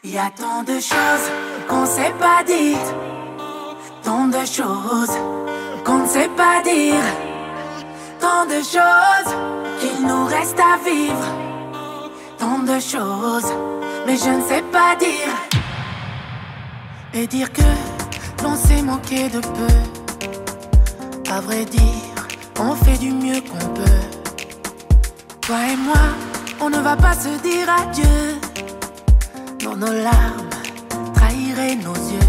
Y a tant de choses qu'on sait pas dire, tant de choses qu'on ne sait pas dire, tant de choses qu'il nous reste à vivre, tant de choses, mais je ne sais pas dire. Et dire que l'on s'est manqué de peu, à vrai dire, on fait du mieux qu'on peut. Toi et moi, on ne va pas se dire adieu. Dans nos larmes, trahiraient nos yeux.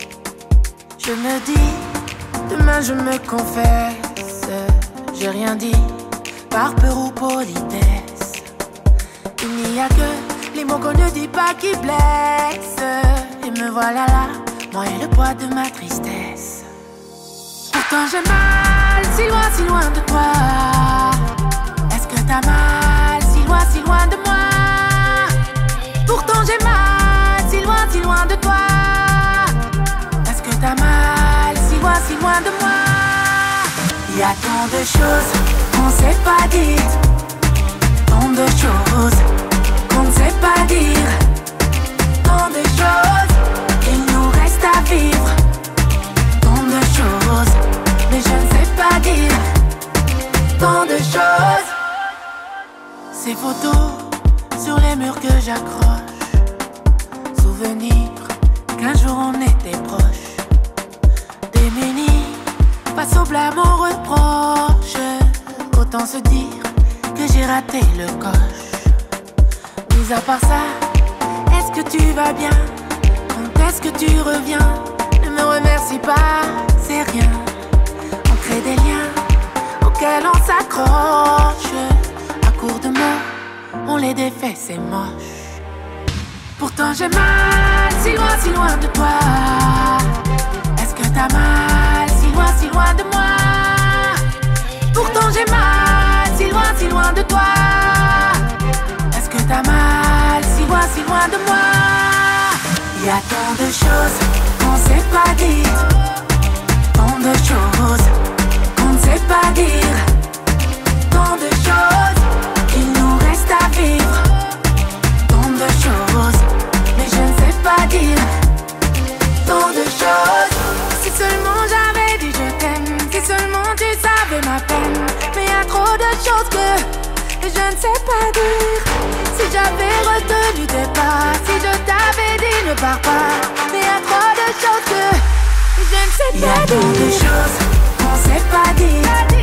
Je me dis, demain je me confesse. J'ai rien dit, par peur ou politesse. Il n'y a que les mots qu'on ne dit pas qui blessent. Et me voilà là, moi et le poids de ma tristesse. Pourtant j'ai mal, si loin de toi. Est-ce que t'as mal, si loin de moi? Pourtant j'ai mal, si loin de toi. Est-ce que t'as mal, si loin de moi? Y a tant de choses qu'on sait pas dire, tant de choses qu'on ne sait pas dire, tant de choses qu'il nous reste à vivre, tant de choses, mais je ne sais pas dire, tant de choses. Ces photos sur les murs que j'accroche, souvenir qu'un jour on était proches, démunis face au blâme, au reproche. Autant se dire que j'ai raté le coche. Mis à part ça, est-ce que tu vas bien? Quand est-ce que tu reviens? Ne me remercie pas, c'est rien. On crée des liens auxquels on s'accroche. À court de mots, on les défait, c'est moche. Pourtant j'ai mal, si loin de toi. Est-ce que t'as mal, si loin de moi? Pourtant j'ai mal, si loin de toi. Est-ce que t'as mal, si loin de moi? Y a tant de choses qu'on sait pas dire, tant de choses qu'on ne sait pas dire, tant de choses qu'il nous reste à vivre, tant de choses, mais je ne sais pas dire, tant de choses. Si seulement j'avais dit je t'aime, si seulement tu savais ma peine. Mais y a trop de choses que je ne sais pas dire. Si j'avais retenu tes pas, si je t'avais dit ne pars pas. Mais y a trop de choses que je ne sais pas dire. Y a trop de choses qu'on sait pas dire.